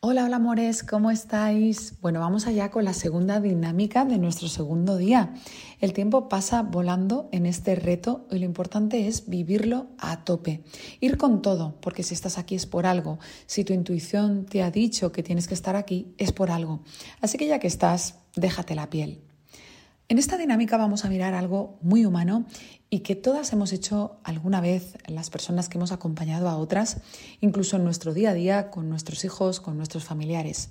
Hola, hola amores, ¿cómo estáis? Bueno, vamos allá con la segunda dinámica de nuestro segundo día. El tiempo pasa volando en este reto y lo importante es vivirlo a tope. Ir con todo, porque si estás aquí es por algo. Si tu intuición te ha dicho que tienes que estar aquí, es por algo. Así que ya que estás, déjate la piel. En esta dinámica vamos a mirar algo muy humano y que todas hemos hecho alguna vez las personas que hemos acompañado a otras, incluso en nuestro día a día, con nuestros hijos, con nuestros familiares.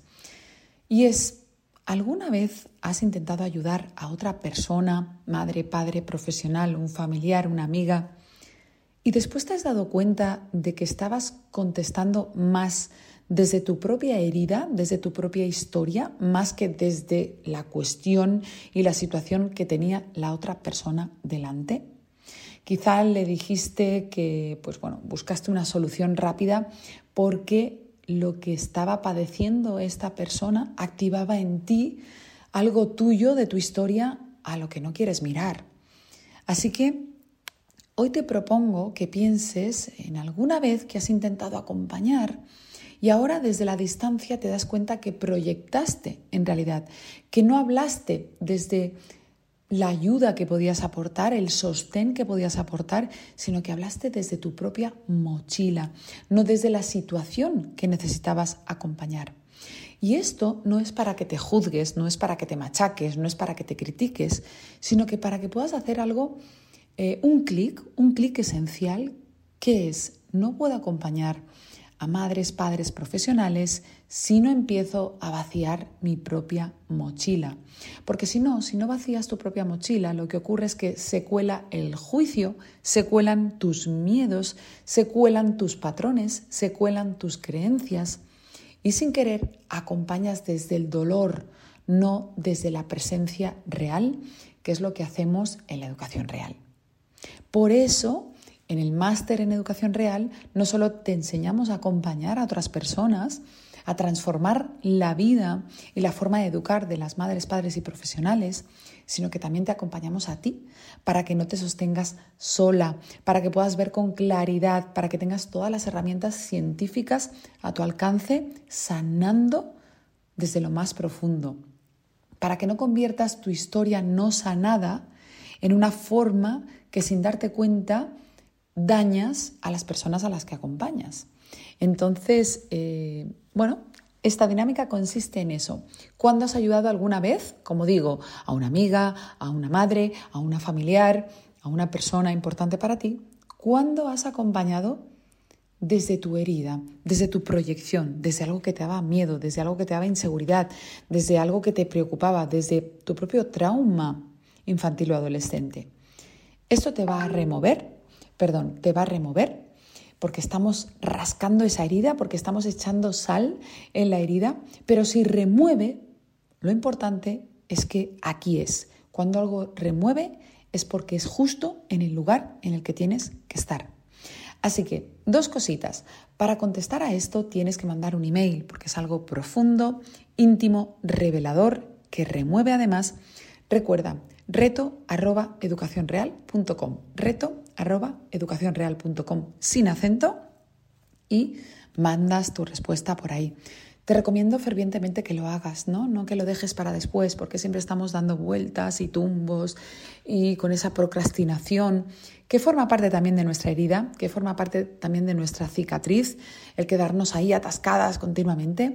Y es, ¿alguna vez has intentado ayudar a otra persona, madre, padre, profesional, un familiar, una amiga, y después te has dado cuenta de que estabas contestando más desde tu propia herida, desde tu propia historia, más que desde la cuestión y la situación que tenía la otra persona delante? Quizá le dijiste que, buscaste una solución rápida porque lo que estaba padeciendo esta persona activaba en ti algo tuyo de tu historia a lo que no quieres mirar. Así que hoy te propongo que pienses en alguna vez que has intentado acompañar y ahora desde la distancia te das cuenta que proyectaste en realidad, que no hablaste desde la ayuda que podías aportar, el sostén que podías aportar, sino que hablaste desde tu propia mochila, no desde la situación que necesitabas acompañar. Y esto no es para que te juzgues, no es para que te machaques, no es para que te critiques, sino que para que puedas hacer algo, un clic esencial, que es: no puedo acompañar a madres, padres, profesionales si no empiezo a vaciar mi propia mochila. Porque si no vacías tu propia mochila, lo que ocurre es que se cuela el juicio, se cuelan tus miedos, se cuelan tus patrones, se cuelan tus creencias y sin querer acompañas desde el dolor, no desde la presencia real, que es lo que hacemos en la educación real. Por eso, en el máster en educación real, no solo te enseñamos a acompañar a otras personas, a transformar la vida y la forma de educar de las madres, padres y profesionales, sino que también te acompañamos a ti para que no te sostengas sola, para que puedas ver con claridad, para que tengas todas las herramientas científicas a tu alcance, sanando desde lo más profundo, para que no conviertas tu historia no sanada en una forma que sin darte cuenta dañas a las personas a las que acompañas. Entonces, esta dinámica consiste en eso. ¿Cuándo has ayudado alguna vez? Como digo, a una amiga, a una madre, a una familiar, a una persona importante para ti. ¿Cuándo has acompañado desde tu herida, desde tu proyección, desde algo que te daba miedo, desde algo que te daba inseguridad, desde algo que te preocupaba, desde tu propio trauma infantil o adolescente? Esto te va a remover porque estamos rascando esa herida, porque estamos echando sal en la herida, pero si remueve, lo importante es que aquí es. Cuando algo remueve es porque es justo en el lugar en el que tienes que estar. Así que, 2 cositas. Para contestar a esto tienes que mandar un email, porque es algo profundo, íntimo, revelador, que remueve además. Recuerda, reto@educacionreal.com, reto@educacionreal.com, sin acento, y mandas tu respuesta por ahí. Te recomiendo fervientemente que lo hagas, no que lo dejes para después, porque siempre estamos dando vueltas y tumbos y con esa procrastinación que forma parte también de nuestra herida, que forma parte también de nuestra cicatriz, el quedarnos ahí atascadas continuamente.